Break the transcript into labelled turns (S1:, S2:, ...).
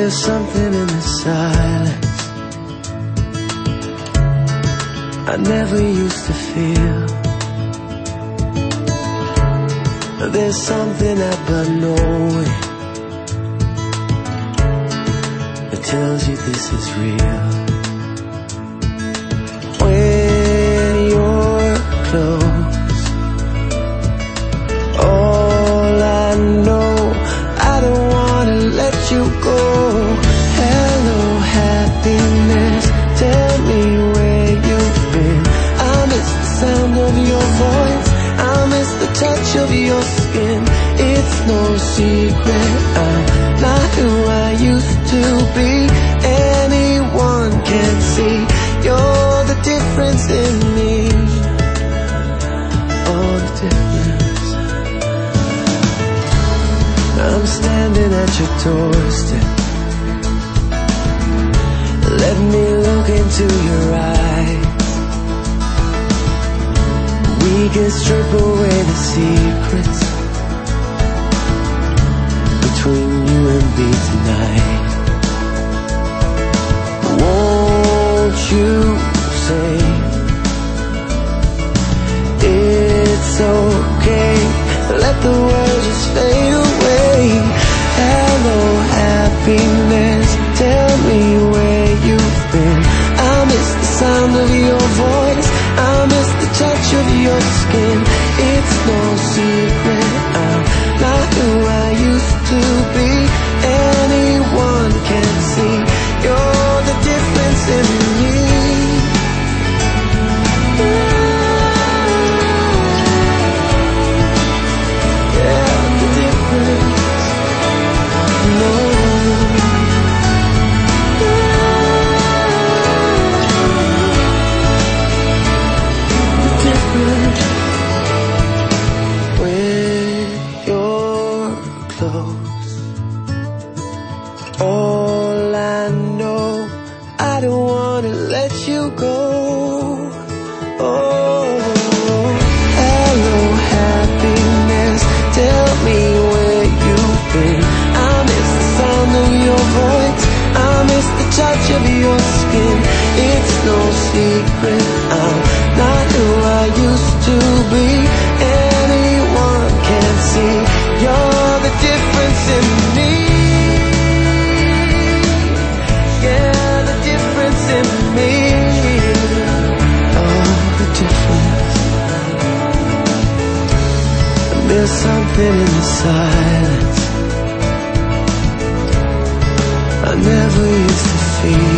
S1: There's something in the silence I never used to feel. There's something about knowing that tells you this is real. When you're close, all I know, I don't wanna let you go. Hello, happiness, tell me where you've been. I miss the sound of your voice, I miss the touch of your skin. It's no secret, I'm not who I used to be. Anyone can see you're the difference in me. Oh, the difference. I'm standing at your doorstep. Let me look into your eyes. We can strip away the secrets between you and me tonight. Won't you say it's okay? Let the world just fade away. Hello, happiness, tell me where you've been. I miss the sound of your voice, I miss the touch of your skin. It's no secret, I'm not who I used to be. Anyone can see you're the difference in me. Yeah, the difference. No. All I know, I don't wanna let you go. Oh, hello, happiness, tell me where you've been. I miss the sound of your voice, I miss the touch of your skin. It's no secret, I'm not who I used to be. Anyone can see you're the difference in me. There's something in the silence I never used to feel.